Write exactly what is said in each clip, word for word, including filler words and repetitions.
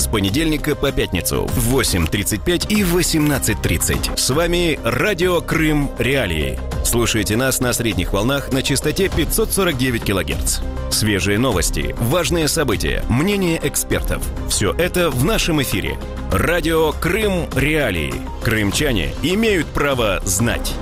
понедельника по пятницу в восемь тридцать пять и восемнадцать тридцать. С вами Радио Крым Реалии. Слушайте нас на средних волнах на частоте пятьсот сорок девять килогерц. Свежие новости, важные события, мнения экспертов. Все это в нашем эфире. Радио Крым Реалии. Крымчане имеют право знать.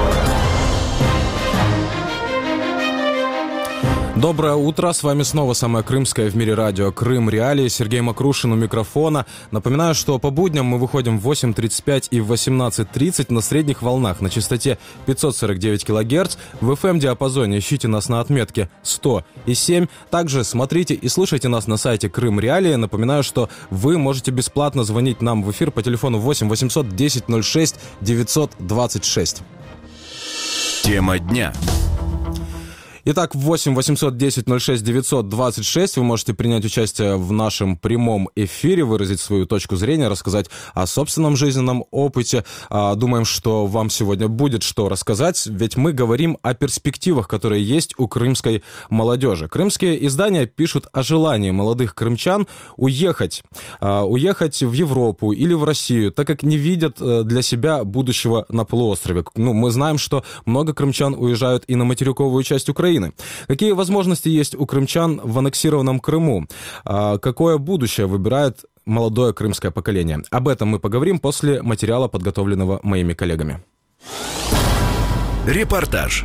Доброе утро, с вами снова самое крымское в мире радио Крым Реалии, Сергей Макрушин у микрофона. Напоминаю, что по будням мы выходим в восемь тридцать пять и в восемнадцать тридцать на средних волнах на частоте пятьсот сорок девять килогерц. В эф эм-диапазоне ищите нас на отметке сто семь. Также смотрите и слушайте нас на сайте Крым Реалии. Напоминаю, что вы можете бесплатно звонить нам в эфир по телефону восемь восемьсот десять ноль шесть девятьсот двадцать шесть. Тема дня. Итак, в восемь восемьсот десять ноль шесть девятьсот двадцать шесть вы можете принять участие в нашем прямом эфире, выразить свою точку зрения, рассказать о собственном жизненном опыте. Думаем, что вам сегодня будет что рассказать, ведь мы говорим о перспективах, которые есть у крымской молодежи. Крымские издания пишут о желании молодых крымчан уехать, уехать в Европу или в Россию, так как не видят для себя будущего на полуострове. Ну, мы знаем, что много крымчан уезжают и на материковую часть Украины. Какие возможности есть у крымчан в аннексированном Крыму? Какое будущее выбирает молодое крымское поколение? Об этом мы поговорим после материала, подготовленного моими коллегами. Репортаж.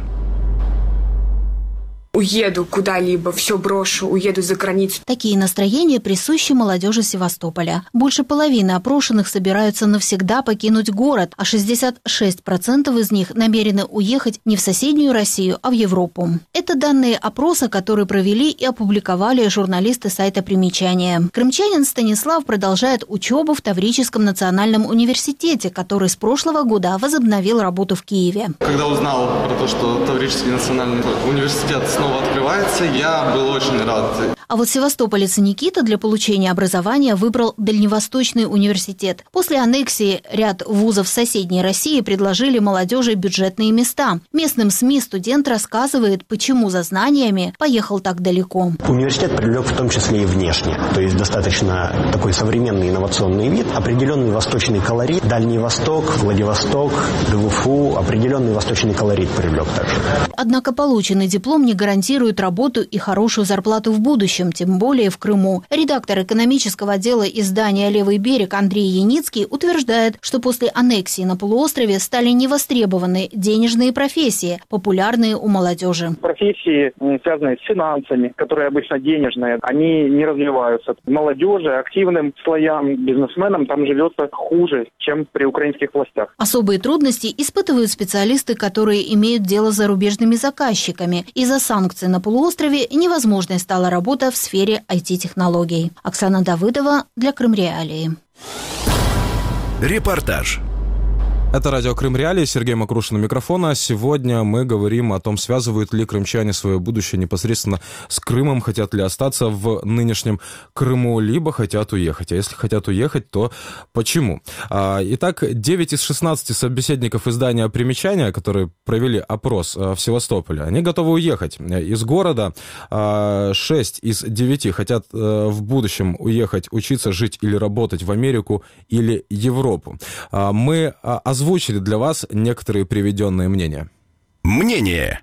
Уеду куда-либо, все брошу, уеду за границу. Такие настроения присущи молодежи Севастополя. Больше половины опрошенных собираются навсегда покинуть город, а шестьдесят шесть процентов из них намерены уехать не в соседнюю Россию, а в Европу. Это данные опроса, которые провели и опубликовали журналисты сайта «Примечания». Крымчанин Станислав продолжает учебу в Таврическом национальном университете, который с прошлого года возобновил работу в Киеве. Когда узнал про то, что Таврический национальный университет снова открывается, я был очень рад. А вот севастополец Никита для получения образования выбрал Дальневосточный университет. После аннексии ряд вузов соседней России предложили молодежи бюджетные места. Местным СМИ студент рассказывает, почему за знаниями поехал так далеко. Университет привлек в том числе и внешне. То есть достаточно такой современный инновационный вид, определенный восточный колорит. Дальний Восток, Владивосток, ГВФУ, определенный восточный колорит привлек также. Однако полученный диплом не гарантирует работу и хорошую зарплату в будущем, тем более в Крыму. Редактор экономического отдела издания «Левый берег» Андрей Яницкий утверждает, что после аннексии на полуострове стали невостребованы денежные профессии, популярные у молодежи. Профессии, связанные с финансами, которые обычно денежные, они не развиваются. Молодежи, активным слоям, бизнесменам там живется хуже, чем при украинских властях. Особые трудности испытывают специалисты, которые имеют дело с зарубежными заказчиками. Из-за санкций на полуострове невозможной стала работа в сфере ай ти-технологий. Оксана Давыдова для Крым Реалии. Репортаж. Это радио Крым Реалии, Сергей Макрушин у микрофона. Сегодня мы говорим о том, связывают ли крымчане свое будущее непосредственно с Крымом, хотят ли остаться в нынешнем Крыму, либо хотят уехать. А если хотят уехать, то почему? Итак, девять из шестнадцати собеседников издания «Примечания», которые провели опрос в Севастополе, они готовы уехать из города. шесть из девяти хотят в будущем уехать, учиться, жить или работать в Америку или Европу. Мы озвучили для вас некоторые приведенные мнения. Мнение.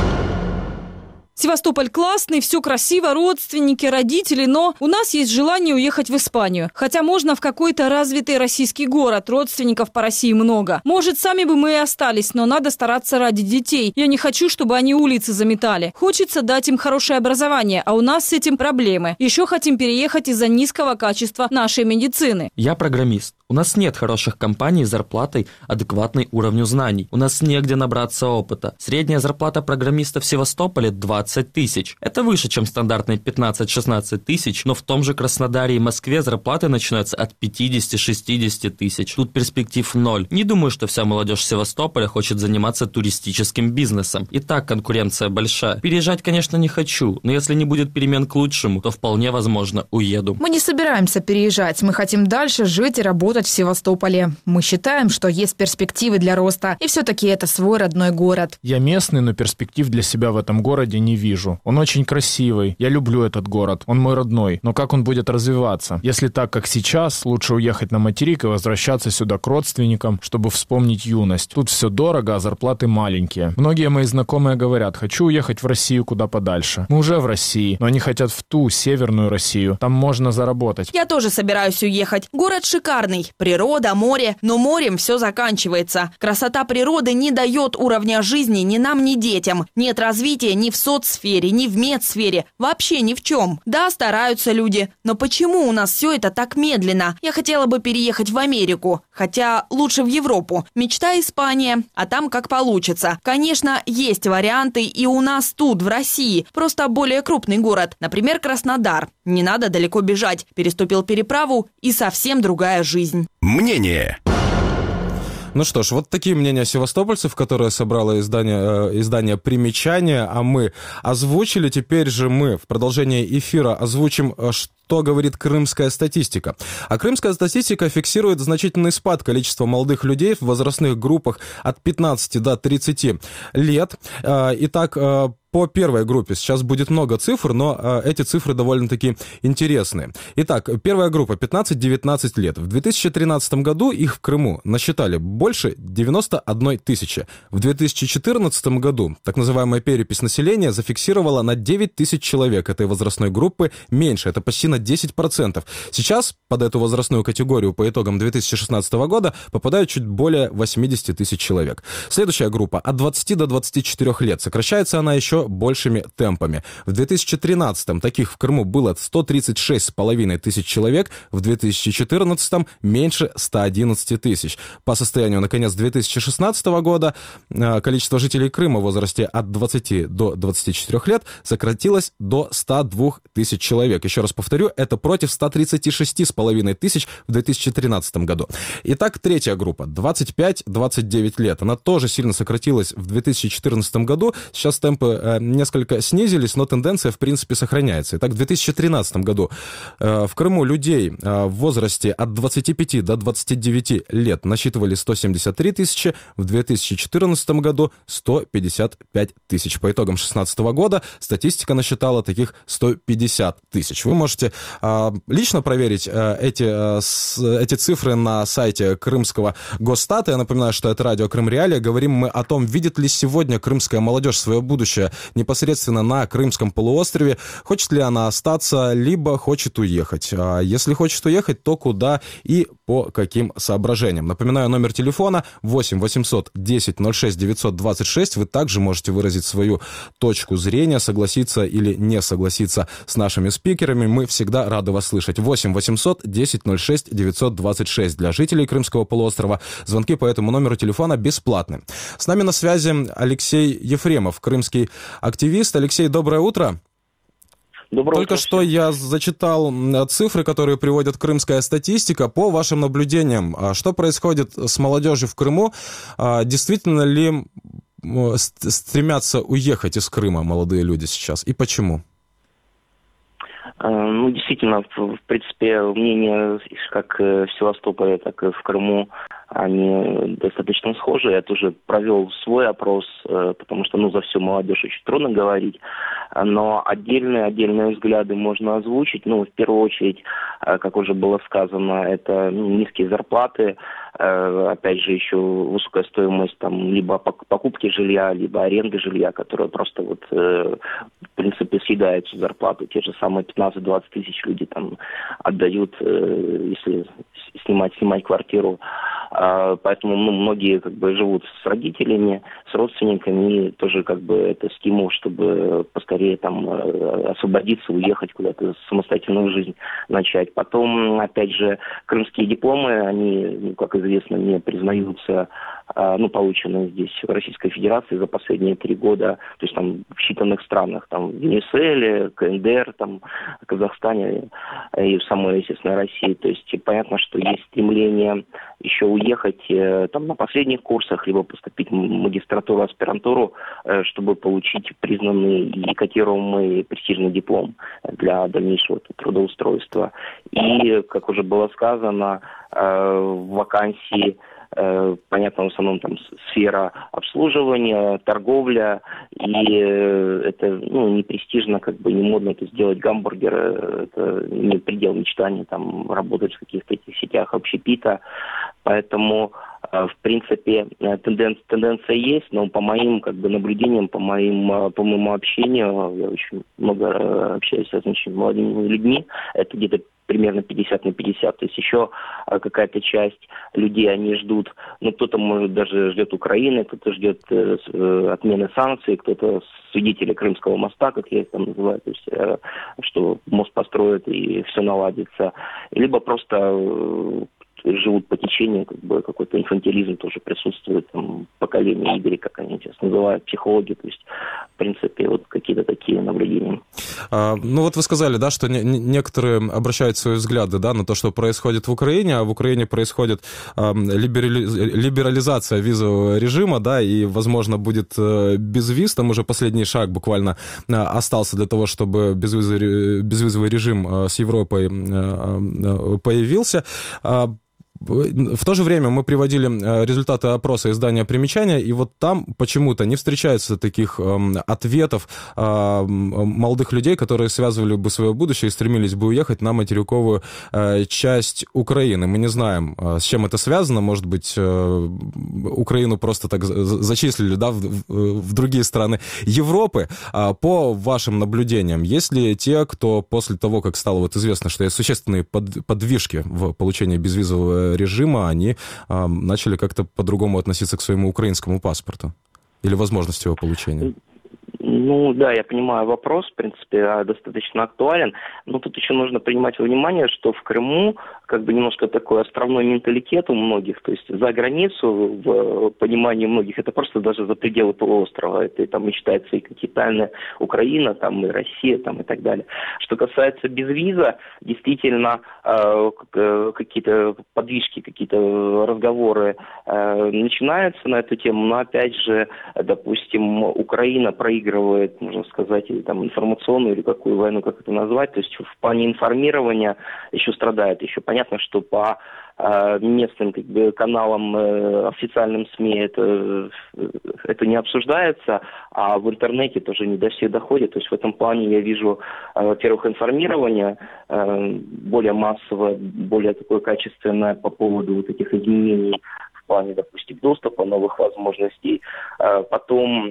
Севастополь классный, все красиво, родственники, родители, но у нас есть желание уехать в Испанию. Хотя можно в какой-то развитый российский город, родственников по России много. Может, сами бы мы и остались, но надо стараться ради детей. Я не хочу, чтобы они улицы заметали. Хочется дать им хорошее образование, а у нас с этим проблемы. Еще хотим переехать из-за низкого качества нашей медицины. Я программист. У нас нет хороших компаний с зарплатой, адекватной уровню знаний. У нас негде набраться опыта. Средняя зарплата программиста в Севастополе – двадцать тысяч. Это выше, чем стандартные пятнадцать-шестнадцать тысяч, но в том же Краснодаре и Москве зарплаты начинаются от пятьдесят-шестьдесят тысяч. Тут перспектив ноль. Не думаю, что вся молодежь Севастополя хочет заниматься туристическим бизнесом. И так конкуренция большая. Переезжать, конечно, не хочу, но если не будет перемен к лучшему, то вполне возможно уеду. Мы не собираемся переезжать. Мы хотим дальше жить и работать работать в Севастополе. Мы считаем, что есть перспективы для роста, и все-таки это свой родной город. Я местный, но перспектив для себя в этом городе не вижу. Он очень красивый, я люблю этот город, он мой родной. Но как он будет развиваться? Если так, как сейчас, лучше уехать на материк и возвращаться сюда к родственникам, чтобы вспомнить юность. Тут все дорого, а зарплаты маленькие. Многие мои знакомые говорят: хочу уехать в Россию куда подальше. Мы уже в России, но они хотят в ту, северную Россию. Там можно заработать. Я тоже собираюсь уехать. Город шикарный. Природа, море. Но морем все заканчивается. Красота природы не дает уровня жизни ни нам, ни детям. Нет развития ни в соцсфере, ни в медсфере. Вообще ни в чем. Да, стараются люди. Но почему у нас все это так медленно? Я хотела бы переехать в Америку. Хотя лучше в Европу. Мечта Испания. А там как получится. Конечно, есть варианты и у нас тут, в России. Просто более крупный город. Например, Краснодар. Не надо далеко бежать. Переступил переправу и совсем другая жизнь. Мнение. Ну что ж, вот такие мнения севастопольцев, которые собрало издание, э, издание «Примечания», а мы озвучили. Теперь же мы в продолжении эфира озвучим, что говорит крымская статистика. А крымская статистика фиксирует значительный спад количества молодых людей в возрастных группах от пятнадцати до тридцати лет. Э, итак, э, по первой группе сейчас будет много цифр, но э, эти цифры довольно-таки интересные. Итак, первая группа пятнадцать-девятнадцать лет. В две тысячи тринадцатом году их в Крыму насчитали больше девяноста одной тысячи. В две тысячи четырнадцатом году так называемая перепись населения зафиксировала на девять тысяч человек этой возрастной группы меньше. Это почти на десять процентов. Сейчас под эту возрастную категорию по итогам две тысячи шестнадцатого года попадают чуть более восемьдесят тысяч человек. Следующая группа от двадцати до двадцати четырёх лет. Сокращается она еще большими темпами. В две тысячи тринадцатом таких в Крыму было сто тридцать шесть с половиной тысяч человек, в две тысячи четырнадцатом меньше ста одиннадцати тысяч. По состоянию на конец две тысячи шестнадцатого года количество жителей Крыма в возрасте от двадцати до двадцати четырёх лет сократилось до ста двух тысяч человек. Еще раз повторю, это против ста тридцати шести с половиной тысяч в две тысячи тринадцатом году. Итак, третья группа двадцать пять - двадцать девять лет. Она тоже сильно сократилась в две тысячи четырнадцатом году. Сейчас темпы э, несколько снизились, но тенденция, в принципе, сохраняется. Итак, в две тысячи тринадцатом году э, в Крыму людей э, в возрасте от двадцати пяти до двадцати девяти лет насчитывали сто семьдесят три тысячи, в две тысячи четырнадцатом году сто пятьдесят пять тысяч. По итогам две тысячи шестнадцатого года статистика насчитала таких сто пятьдесят тысяч. Вы можете э, лично проверить э, эти, э, с, эти цифры на сайте Крымского Госстата. Я напоминаю, что это радио Крым Реалии. Говорим мы о том, видит ли сегодня крымская молодежь свое будущее непосредственно на Крымском полуострове. Хочет ли она остаться, либо хочет уехать. А если хочет уехать, то куда и по каким соображениям. Напоминаю, номер телефона восемь восемьсот десять ноль шесть девятьсот двадцать шесть. Вы также можете выразить свою точку зрения, согласиться или не согласиться с нашими спикерами. Мы всегда рады вас слышать. восемь восемьсот десять ноль шесть девятьсот двадцать шесть. Для жителей Крымского полуострова звонки по этому номеру телефона бесплатны. С нами на связи Алексей Ефремов, крымский активист. Алексей, доброе утро. Доброе Только утро. что я зачитал цифры, которые приводит крымская статистика. По вашим наблюдениям, что происходит с молодежью в Крыму? Действительно ли стремятся уехать из Крыма молодые люди сейчас? И почему? Ну, действительно, в принципе, мнения как в Севастополе, так и в Крыму, они достаточно схожи. Я тоже провел свой опрос, потому что, ну, за всю молодежь очень трудно говорить. Но отдельные, отдельные взгляды можно озвучить. Ну, в первую очередь, как уже было сказано, это ну, низкие зарплаты, опять же, еще высокая стоимость там либо покупки жилья, либо аренды жилья, которая просто вот, в принципе, съедает всю зарплату. Те же самые пятнадцать-двадцать тысяч люди там отдают, если снимать, снимать квартиру. Поэтому ну, многие как бы живут с родителями, с родственниками, и тоже как бы это стимул, чтобы поскорее там освободиться, уехать куда-то, самостоятельную жизнь начать. Потом, опять же, крымские дипломы, они, ну, как известно, не признаются ну, полученные здесь в Российской Федерации за последние три года, то есть там в считанных странах, там в Венесуэле, КНДР, там, в Казахстане и в самой, естественно, России. То есть понятно, что есть стремление еще уехать там на последних курсах, либо поступить в магистратуру, аспирантуру, чтобы получить признанный и котируемый престижный диплом для дальнейшего трудоустройства. И, как уже было сказано, вакансии, понятно, в основном там сфера обслуживания, торговля, и это, ну, не престижно, как бы не модно это сделать гамбургер, это не предел мечтаний, там, работать в каких-то этих сетях общепита, поэтому, в принципе, тенденция, тенденция есть, но по моим, как бы, наблюдениям, по моим, по моему общению, я очень много общаюсь с очень молодыми людьми, это где-то примерно пятьдесят на пятьдесят. То есть еще какая-то часть людей, они ждут, ну, кто-то, может, даже ждет Украины, кто-то ждет э, отмены санкций, кто-то свидетели Крымского моста, как я их там называю, то есть, э, что мост построят и все наладится. Либо просто э, живут по течению, как бы какой-то инфантилизм тоже присутствует, там, поколение Игоря, как они сейчас называют, психологи, то есть, в принципе, вот какие-то такие наблюдения. А, ну вот вы сказали, да, что не, некоторые обращают свои взгляды, да, на то, что происходит в Украине, а в Украине происходит а, либерали, либерализация визового режима, да, и, возможно, будет а, безвиз, там уже последний шаг буквально а, остался для того, чтобы безвизовый, безвизовый режим а, с Европой а, а, появился. А, В то же время мы приводили результаты опроса издания «Примечания», и вот там почему-то не встречается таких э, ответов э, молодых людей, которые связывали бы свое будущее и стремились бы уехать на материковую э, часть Украины. Мы не знаем, э, с чем это связано. Может быть, э, Украину просто так зачислили, да, в, в другие страны Европы. А по вашим наблюдениям, есть ли те, кто после того, как стало вот известно, что есть существенные под, подвижки в получении безвизового режима, они э, начали как-то по-другому относиться к своему украинскому паспорту или возможности его получения? Ну, да, я понимаю вопрос, в принципе, достаточно актуален, но тут еще нужно принимать во внимание, что в Крыму как бы немножко такой островной менталитет у многих, то есть за границу, в понимании многих, это просто даже за пределы полуострова, это там мечтается и континентальная Украина, там и Россия, там и так далее. Что касается безвиза, действительно, э, какие-то подвижки, какие-то разговоры э, начинаются на эту тему, но опять же, допустим, Украина проигрывает, можно сказать, или там информационную, или какую войну, как это назвать, то есть в плане информирования еще страдает, еще понятно, что по э, местным, как бы, каналам, э, официальным СМИ это, это не обсуждается, а в интернете тоже не до всех доходит. То есть в этом плане я вижу, э, во-первых, информирование э, более массовое, более такое качественное по поводу вот этих изменений в плане, допустим, доступа, новых возможностей. Э, потом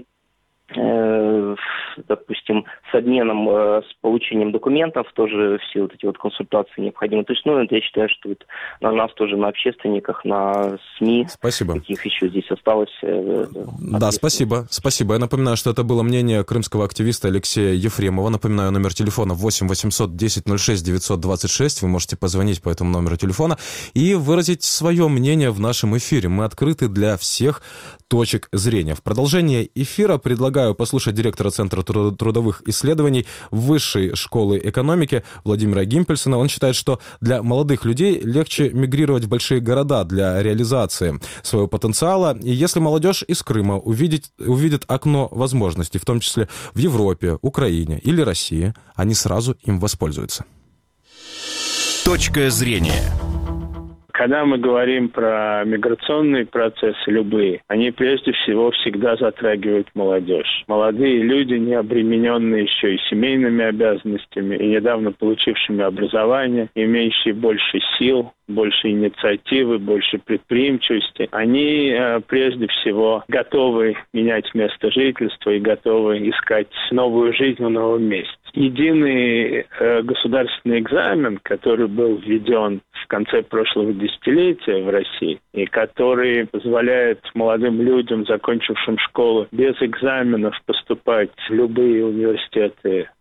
допустим, с обменом, с получением документов, тоже все вот эти вот консультации необходимы. То есть, ну, это я считаю, что вот на нас тоже, на общественниках, на СМИ, спасибо. Каких еще здесь осталось. Да, спасибо. Спасибо. Я напоминаю, что это было мнение крымского активиста Алексея Ефремова. Напоминаю, номер телефона восемь восемьсот десять ноль шесть девятьсот двадцать шесть. Вы можете позвонить по этому номеру телефона и выразить свое мнение в нашем эфире. Мы открыты для всех точек зрения. В продолжение эфира предлагаю послушать директора Центра трудовых исследований Высшей школы экономики Владимира Гимпельсона. Он считает, что для молодых людей легче мигрировать в большие города для реализации своего потенциала. И если молодежь из Крыма увидит, увидит окно возможностей, в том числе в Европе, Украине или России, они сразу им воспользуются. Точка зрения. Когда мы говорим про миграционные процессы, любые, они прежде всего всегда затрагивают молодежь. Молодые люди, не обремененные еще и семейными обязанностями, и недавно получившими образование, имеющие больше сил, больше инициативы, больше предприимчивости, они э, прежде всего готовы менять место жительства и готовы искать новую жизнь в новом месте. Единый э, государственный экзамен, который был введен в конце прошлого десятилетия в России, и который позволяет молодым людям, закончившим школу, без экзаменов поступать в любые университеты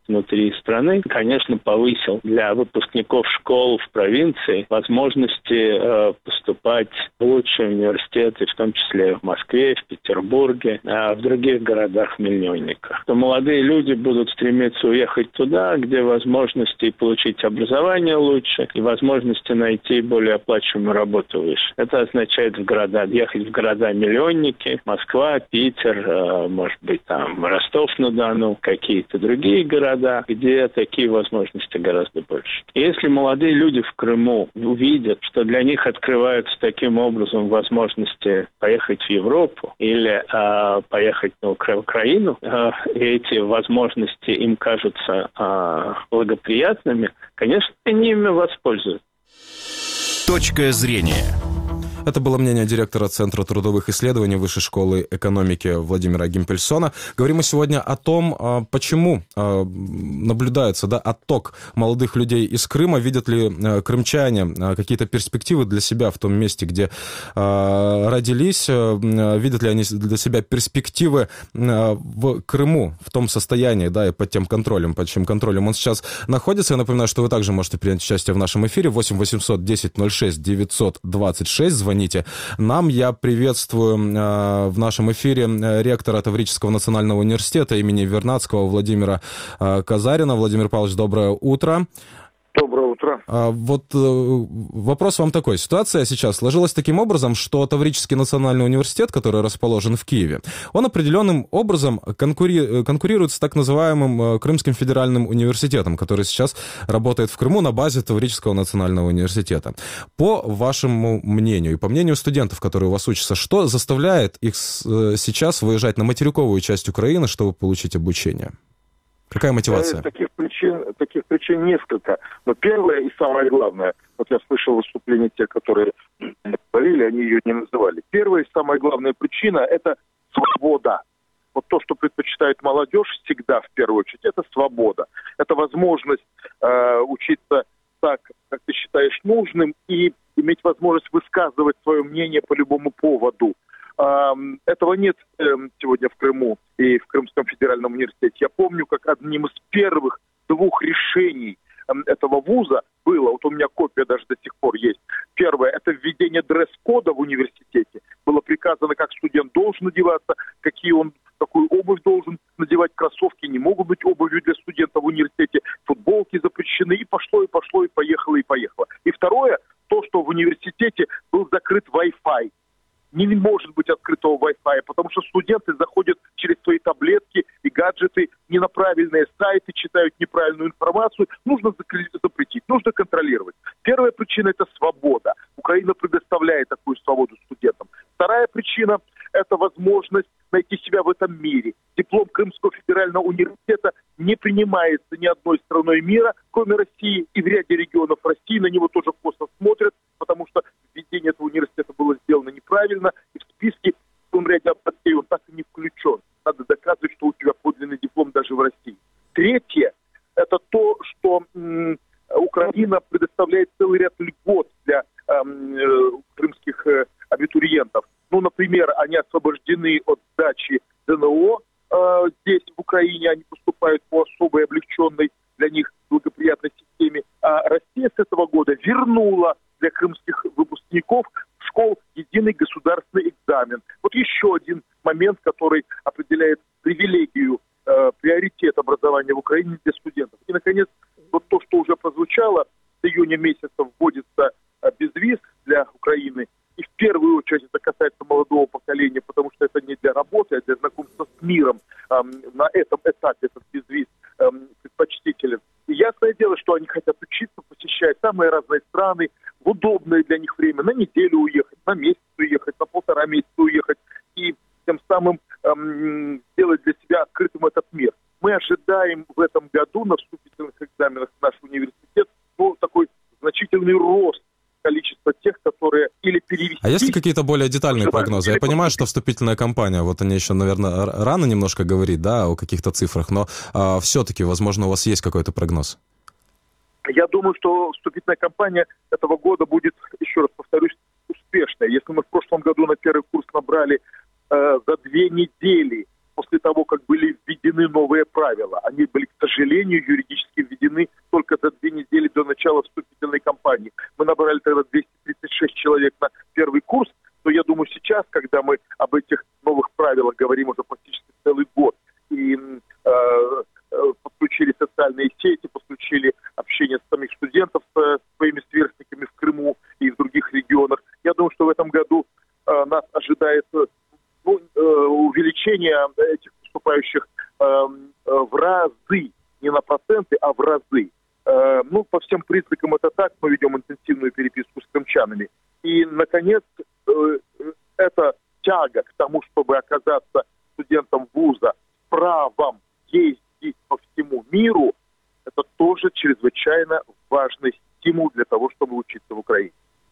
внутри страны, конечно, повысил для выпускников школ в провинции возможности э, поступать в лучшие университеты, в том числе в Москве, в Петербурге, э, в других городах-миллионниках. То молодые люди будут стремиться уехать туда, где возможности получить образование лучше и возможности найти более оплачиваемую работу выше. Это означает в города, ехать в города-миллионники, Москва, Питер, э, может быть, там Ростов-на-Дону, какие-то другие города, где такие возможности гораздо больше. Если молодые люди в Крыму увидят, что для них открываются таким образом возможности поехать в Европу или э, поехать на Укра- Украину, э, и эти возможности им кажутся э, благоприятными, конечно, они ими воспользуются. Точка зрения. Это было мнение директора Центра трудовых исследований Высшей школы экономики Владимира Гимпельсона. Говорим мы сегодня о том, почему наблюдается, да, отток молодых людей из Крыма. Видят ли крымчане какие-то перспективы для себя в том месте, где родились? Видят ли они для себя перспективы в Крыму, в том состоянии, да, и под тем контролем, под чьим контролем он сейчас находится? Я напоминаю, что вы также можете принять участие в нашем эфире. восемь восемьсот десять ноль шесть девятьсот двадцать шесть. Звоните нам. Я приветствую э, в нашем эфире ректора Таврического национального университета имени Вернадского Владимира э, Казарина. Владимир Павлович, доброе утро. Доброе утро. А, вот э, вопрос вам такой. Ситуация сейчас сложилась таким образом, что Таврический национальный университет, который расположен в Киеве, он определенным образом конкури... конкурирует с так называемым Крымским федеральным университетом, который сейчас работает в Крыму на базе Таврического национального университета. По вашему мнению и по мнению студентов, которые у вас учатся, что заставляет их сейчас выезжать на материковую часть Украины, чтобы получить обучение? Какая мотивация? Таких причин, таких причин несколько. Но первое и самое главное, вот я слышал выступления тех, которые говорили, они ее не называли. Первая и самая главная причина – это свобода. Вот то, что предпочитает молодежь всегда, в первую очередь, это свобода. Это возможность э, учиться так, как ты считаешь нужным, и иметь возможность высказывать свое мнение по любому поводу. Этого нет сегодня в Крыму и в Крымском федеральном университете. Я помню, как одним из первых двух решений этого вуза было, вот у меня копия даже до сих пор есть. Первое – это введение дресс-кода в университете. Было приказано, как студент должен одеваться, какие он, какую обувь должен надевать, кроссовки не могут быть обувью для студента в университете, футболки запрещены, и пошло, и пошло, и поехало, и поехало. И второе – то, что в университете был закрыт Wi-Fi. Не может быть открытого Wi-Fi, потому что студенты заходят через свои таблетки и гаджеты не на правильные сайты, читают неправильную информацию. Нужно запретить, нужно контролировать. Первая причина – это свобода. Украина предоставляет такую свободу студентам. Вторая причина – это возможность найти себя в этом мире. Диплом Крымского федерального университета не принимается ни одной страной мира, кроме России, и в ряде регионов России на него тоже косо смотрят, потому что введение этого университета было сделано неправильно, и в списке в том ряде областей он так и не включен. Надо доказывать, что у тебя подлинный диплом даже в России. Третье – это то, что м, Украина предоставляет целый ряд льгот для м, э, крымских э, абитуриентов. Ну, например, они освобождены от сдачи ЗНО э, здесь, в Украине, они поступают по особой облегченной для них благоприятной системе. А Россия с этого года вернула для крымских выпускников школ единый государственный экзамен. Вот еще один момент, который определяет привилегию, э, приоритет образования в Украине для студентов. И, наконец, вот то, что уже прозвучало, с июня месяца вводится э, безвиз для Украины. И в первую очередь это касается молодого поколения, потому что это не для работы, а для знакомства с миром. Эм, на этом этапе этот безвиз эм, предпочтителен. И ясное дело, что они хотят учиться, посещать самые разные страны, в удобное для них время, на неделю уехать, на месяц уехать, на полтора месяца уехать, и тем самым эм, сделать для себя открытым этот мир. Мы ожидаем в этом году на вступительных экзаменах в наш университет ну, такой значительный рост количества тех, которые или перевести... А есть ли какие-то более детальные прогнозы? Я понимаю, что вступительная кампания, вот они еще, наверное, рано немножко говорить, да, о каких-то цифрах, но а, все-таки, возможно, у вас есть какой-то прогноз? Я думаю, что вступительная кампания этого года будет, еще раз повторюсь, успешной. Если мы в прошлом году на первый курс набрали э, за две недели после того, как были введены новые правила. Они были, к сожалению, юридически введены только за две недели до начала вступительной кампании. Мы набрали тогда двести тридцать шесть человек на первый курс, но я думаю, сейчас, когда мы об этих новых правилах говорим уже практически целый год, и э, э, подключили социальные сети, подключили общение с самих студентов с своими сверстниками в Крыму и в других регионах, я думаю, что в этом году э, нас ожидает ну, э, увеличение этих поступающих э, э, в разы, не на проценты, а в разы. Э, ну, по всем признакам это так, мы ведем интенсивную переписку с крымчанами. И, наконец, э, эта тяга к тому, чтобы оказаться студентом вуза с правом ездить по всему миру, это тоже чрезвычайно важный стимул для того, чтобы учиться в Украине.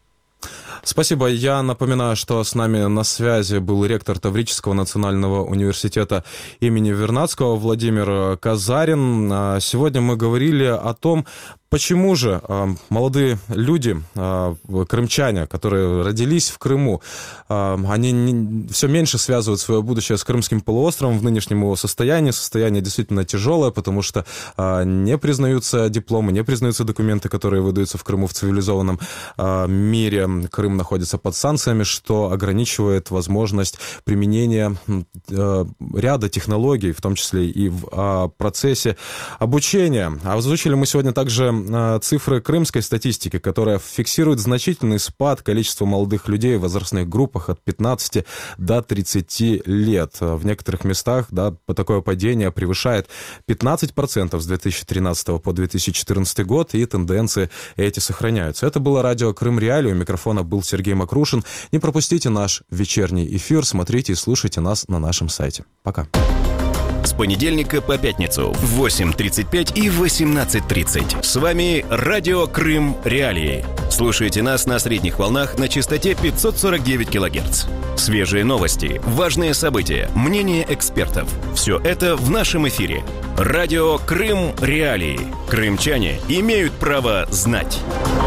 Спасибо. Я напоминаю, что с нами на связи был ректор Таврического национального университета имени Вернадского Владимир Казарин. Сегодня мы говорили о том, почему же э, молодые люди, э, крымчане, которые родились в Крыму, э, они не, все меньше связывают свое будущее с Крымским полуостровом в нынешнем его состоянии. Состояние действительно тяжелое, потому что э, не признаются дипломы, не признаются документы, которые выдаются в Крыму в цивилизованном э, мире. Крым находится под санкциями, что ограничивает возможность применения э, ряда технологий, в том числе и в э, процессе обучения. Озвучили мы сегодня также цифры крымской статистики, которая фиксирует значительный спад количества молодых людей в возрастных группах от пятнадцати до тридцати лет. В некоторых местах да, такое падение превышает пятнадцать процентов с две тысячи тринадцатого по две тысячи четырнадцатый год, и тенденции эти сохраняются. Это было радио Крым Реалии. У микрофона был Сергей Макрушин. Не пропустите наш вечерний эфир, смотрите и слушайте нас на нашем сайте. Пока. С понедельника по пятницу в восемь тридцать пять и восемнадцать тридцать. С вами радио Крым Реалии. Слушайте нас на средних волнах на частоте пятьсот сорок девять килогерц. Свежие новости, важные события, мнения экспертов. Все это в нашем эфире. Радио Крым Реалии. Крымчане имеют право знать.